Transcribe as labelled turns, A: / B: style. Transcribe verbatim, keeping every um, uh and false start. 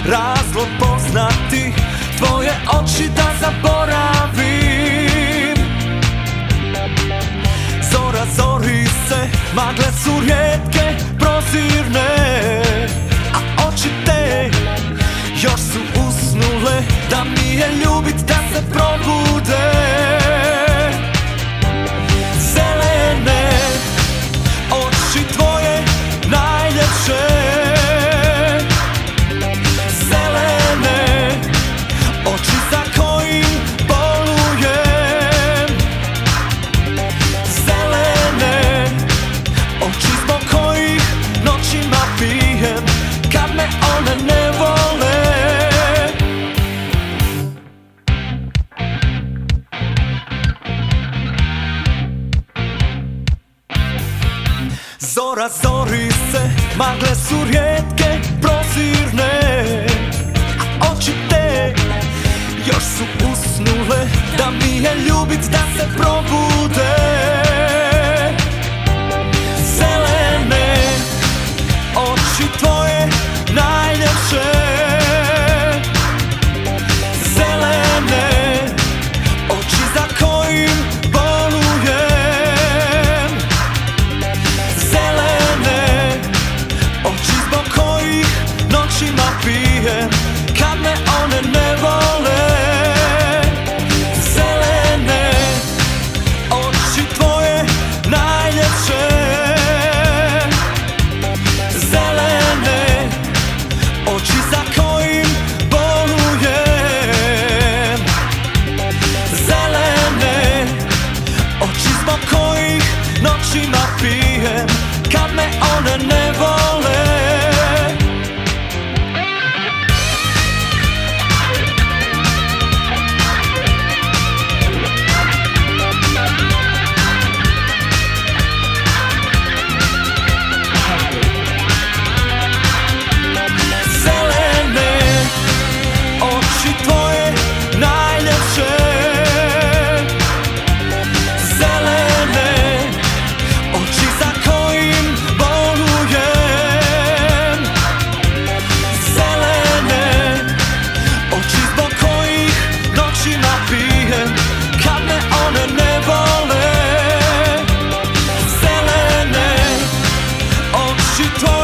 A: razlog poznati, tvoje oči da zaboravim. Zora zori se, magle su rijetke, prozirne, a oči te još su usnule, da mi je ljubit da se probude. Zelene oči tvoje najljepše, zelene oči za kojim bolujem, zelene oči zbog kojih noćima pijem kad me one ne vole. Zora zori se, magle su rijetke, prozirne, a oči te još su usnule, da mi je ljubit da se probude. Zelene oči tvoje najljepše, zelene oči za kojim bolujem, zelene oči zbog kojih noćima pijem kad me one ne vole. Zelene oči tvoje najljepše, zelene oči za kojim bolujem, zelene oči zbog kojih noćima pijem kad me one ne vole. She told